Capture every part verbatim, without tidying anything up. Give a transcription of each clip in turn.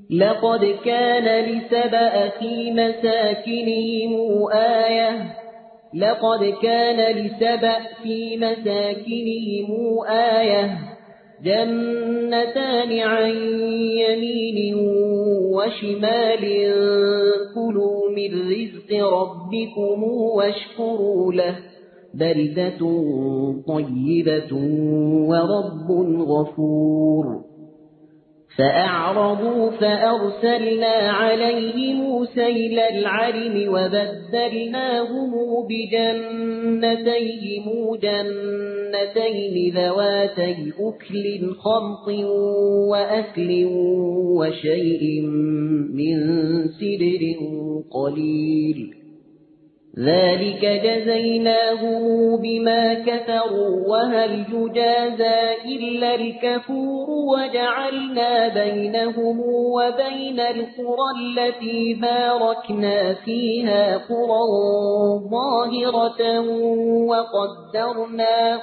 لقد كان لسبأ في مساكنهم آية لقد كان لسبأ في مساكنهم آية جنتان عن يمين وشمال كلوا من رزق ربكم واشكروا له بلدة طيبة ورب غفور فأعرضوا فأرسلنا عليهم سيل العرم وبدلناهم بجنتيهم جنتين ذواتي أكل خمط وأكل وشيء من سدر قليل ذلك جزيناهم بما كفروا وهل يجازى إلا الكفور وجعلنا بينهم وبين القرى التي باركنا فيها قرى ظاهرة وقدرنا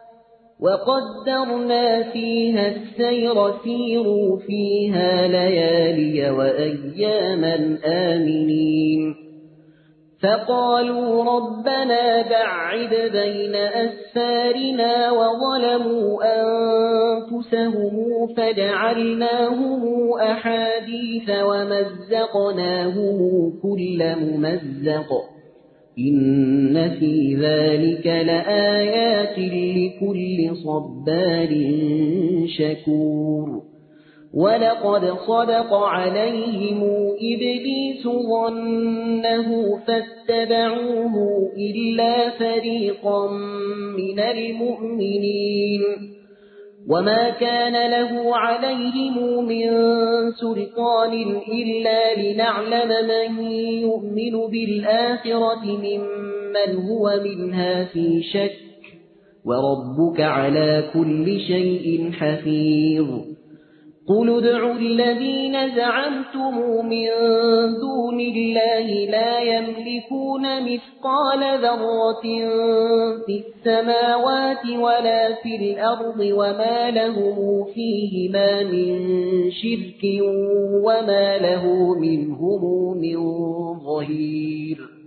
وقدرنا فيها السير سيروا فيها ليالي وأياما آمنين فقالوا ربنا بعد بين أسفارنا وظلموا أنفسهم فجعلناهم أحاديث ومزقناهم كل ممزق إن في ذلك لآيات لكل صبار شكور ولقد صدق عليهم إبليس ظنه فاتبعوه إلا فريقا من المؤمنين وما كان له عليهم من سلطان إلا لنعلم من يؤمن بالآخرة ممن هو منها في شك وربك على كل شيء حفيظ قل ادعوا الذين زعمتم من دون الله لا يملكون مثقال ذرة في السماوات ولا في الأرض وما له فيهما من شرك وما له منهم من ظهير